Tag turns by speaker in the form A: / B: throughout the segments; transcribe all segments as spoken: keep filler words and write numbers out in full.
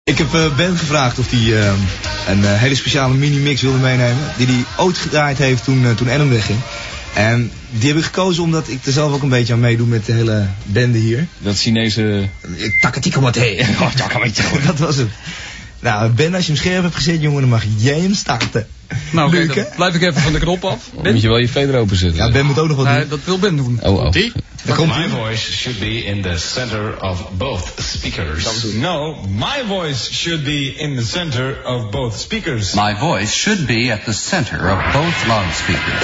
A: Ik heb uh, Ben gevraagd of hij uh, een uh, hele speciale mini-mix wilde meenemen. Die hij ooit gedraaid heeft toen, uh, toen Adam wegging. En die heb ik gekozen omdat ik er zelf ook een beetje aan meedoe met de hele bende hier.
B: Dat Chinese...
A: Takatikamate. Dat was het. Nou, Ben, als je hem scherp hebt gezet, jongen, dan mag jij hem starten.
C: Nou,
A: leuk,
C: okay,
A: hè?
C: Blijf ik even van de knop af.
B: Ben? Moet je wel je veder openzetten.
A: Ja, Ben moet ook nog wat doen.
C: Nee, dat wil Ben doen.
B: Oh, oh.
C: Die?
A: Daar komt
D: My voice should be in the center of both speakers.
E: No, my voice should be in the center of both speakers.
F: My voice should be at the center of both loudspeakers.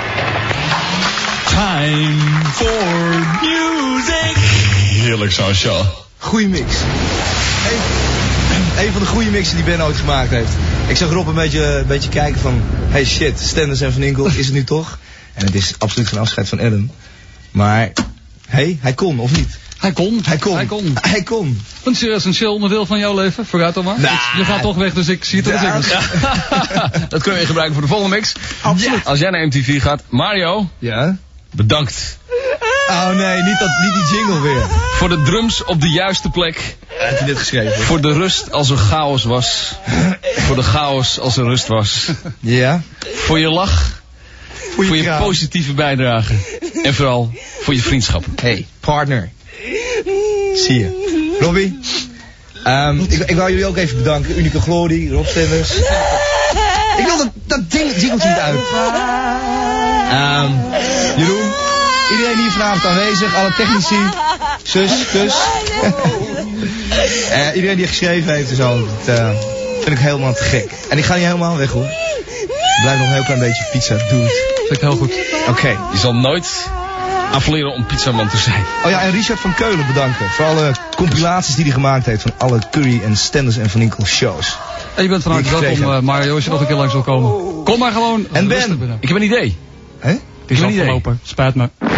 E: Time for music. Heerlijk zo, Shaw.
A: Goeie mix. Een, een van de goede mixen die Ben ooit gemaakt heeft. Ik zag Rob een beetje, een beetje kijken van... Hey shit, Stenders en Van Inkel, is het nu toch? En het is absoluut geen afscheid van Adam. Maar, hey, hij kon, of niet?
C: Hij kon.
A: Hij kon.
C: Hij kon.
A: Hij kon.
C: Een zeer essentieel onderdeel van jouw leven. Vooruit dan maar.
A: Nah.
C: Ik, je gaat toch weg, dus ik zie het er als ik.
B: Dat kunnen we gebruiken voor de volgende mix.
A: Absoluut.
B: Als jij naar M T V gaat. Mario,
A: Ja?
B: bedankt.
A: Oh nee, niet, dat, niet die jingle weer.
B: Voor de drums op de juiste plek.
A: Heeft hij dit geschreven?
B: Voor de rust als er chaos was. Voor de chaos als er rust was.
A: Ja?
B: Voor je lach.
A: Voor je,
B: Voor je
A: kraam.
B: positieve bijdrage. En vooral voor je vriendschap.
A: Hey, partner. Zie je. Robbie, um, ik, ik wou jullie ook even bedanken. Unieke Glory, Rob Stenders. Ik wil dat, dat ding, jingeltje niet uit. Um, Jeroen, iedereen hier vanavond aanwezig, alle technici, zus, kus. uh, iedereen die geschreven heeft en zo, dat uh, vind ik helemaal te gek. En ik ga niet helemaal weg hoor. Ik blijf nog een heel klein beetje pizza dude.
C: Vind ik heel goed.
A: Oké. Okay.
B: Je zal nooit afleren om pizzaman te zijn.
A: Oh ja, en Richard van Keulen bedanken voor alle compilaties die hij gemaakt heeft van alle Curry en Stenders en Van Inkel shows.
C: En je bent van harte welkom, uh, Mario, als je nog een keer langs wil komen. Kom maar gewoon.
A: En Ben,
C: binnen.
B: Ik heb een idee.
A: Hè?
C: Het is
B: ik heb een idee.
C: afgelopen. Spijt me.